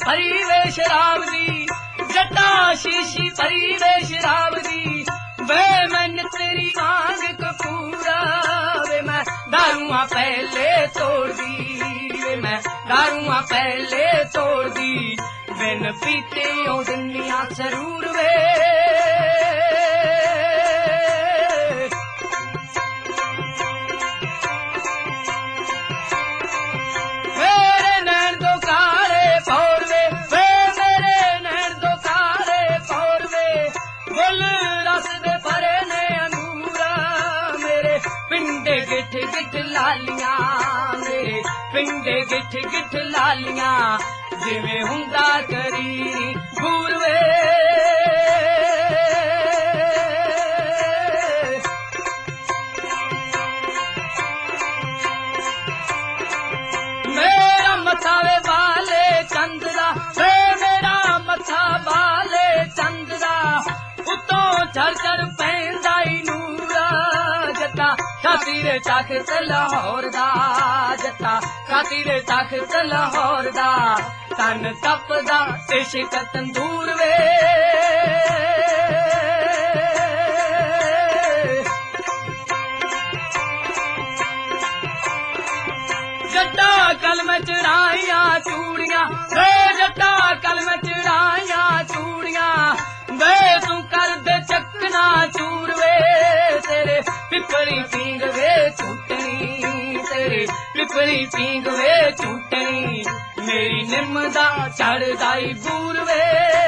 भरी वे शराब दी, जट्टा शीशी भरी वे शराब दी। वे मैं तेरी मांग कपूरा, वे मैं दारुआ पहले तोड़ दी, वे मैं दारुआ पहले तोड़ दी। बिन पीते ओ दुनिया जरूर वे, मेरे नैन दो काले पौर वे, वे मेरे नैन दो काले पौर वे। गुल रस दे भरे ने अंगूरा, मेरे पिंडे गिठ गिठ लालियां, मेरे पिंडे गिठ गिठ लालियां। जिवें हुंदा करीरी घूर वे, मेरा मथा वे बाले चंद दा, वे मेरा मथा बाले चंद दा। उतों झर झर पैंदा ई नूरा, जट्टा खातिर तख्त लाहौर दा, जट्टा खातिर तख्त लाहौर दा। तन तपदा इश्क तंदूर वे, जट्टा कल में चढ़ाइया चूड़ियां, वे जट्टा कल में चढ़ाइया चूड़ियां। वे तू कर दे चकना चूर वे, तेरे पिपली पींग वे छूटनी, तेरे पिपली पींग वे छूटनी। मेरी निम्दा चढ़दा ई बूर वे,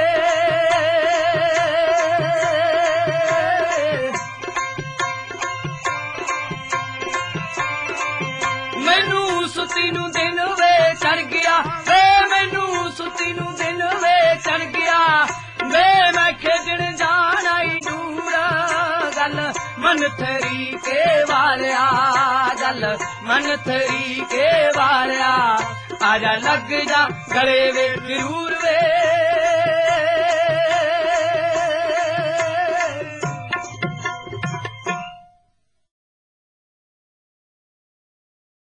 मैनू सुती नू दिन वे चढ़ गया, वे मैनू सुती नू दिन वे चढ़ गया। वे मैं खेजण जाना ई दूरा, गल मन थरी के वालिया, गल मन थरी के वालिया। आजा लग जा गले वे जरूर वे।